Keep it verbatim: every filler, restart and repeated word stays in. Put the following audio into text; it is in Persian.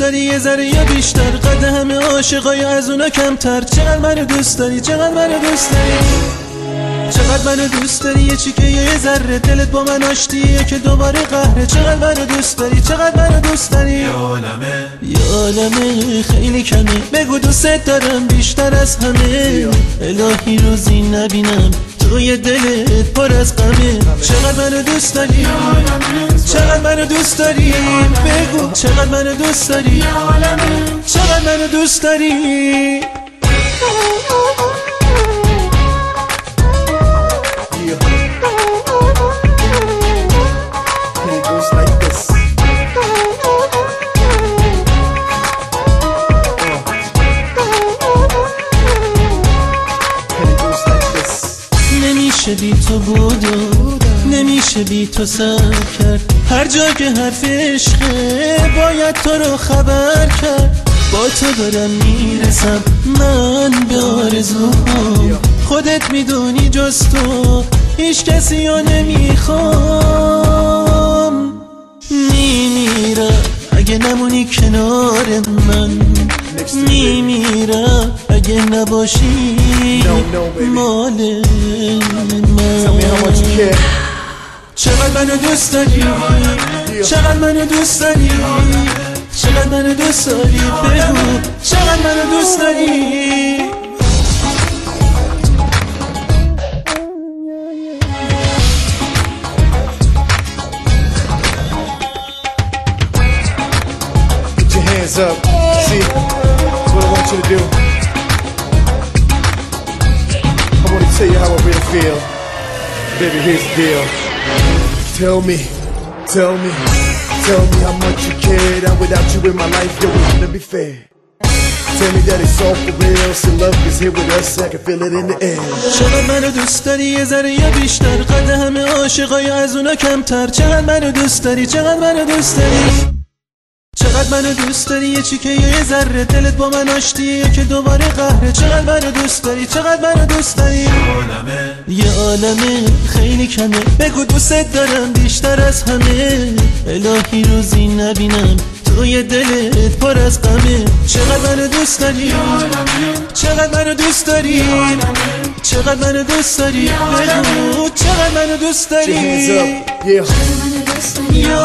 داری یه ذره یا بیشتر، قد همه عاشقای از اونا کمتر. چقدر منو دوست داری، چقدر منو دوست داری، چقدر منو دوست داری. یه چیکه یه ذره دلت با من آشتیه که دوباره قهره. چقدر منو دوست داری، چقدر منو دوست داری. یه عالمه یه عالمه خیلی کمه، بگو دوست دارم بیشتر از همه. الهی روزی نبینم توی دلت پر از غمه. چقدر منو دوست داری، چقدر منو دوست داری، بگو چقدر منو دوست داری، چقدر منو دوست داری. نمیشه بی تو بود و نمیشه بی تو سر کرد. هر جا که حرف عشقه باید تو رو خبر کرد. با تو دارم میرسم من به آرزوام، خودت میدونی جز تو هیچ کسی رو نمیخوام. میمیرم اگه نمونی کنار من، میمیرم اگه نباشی مال من. چقدر منو دوست داری، چقدر منو دوست داری، چقدر منو دوست داری، بگو چقدر منو دوست داری. Hands up, see, that's what I want you to do. I want to tell you how I really feel. Baby, here's the deal. Tell me, tell me, tell me how much you care. That without you in my life, yo, it wouldn't be fair. Tell me that it's all for real, so love is here with us, I can feel it in the air. چقدر منو دوست داری یه ذره یا بیشتر، قد همه عاشقای از اونا کمتر. چقدر منو دوست داری، چقدر منو دوست داری، چقدر منو دوست داری. یه چیکه یه ذره دلت با من آشتیه که دوباره قهره. چقدر منو دوست داری، چقدر منو دوست داری. یه عالمه خیلی کمه، بگو دوست دارم بیشتر از همه. الهی روزی نبینم توی دلت پر از غمه. چقدر منو دوست داری، چقدر منو دوست داری، چقدر منو دوست داری، بگو چقدر منو دوست داری. Hands up, yeah. یه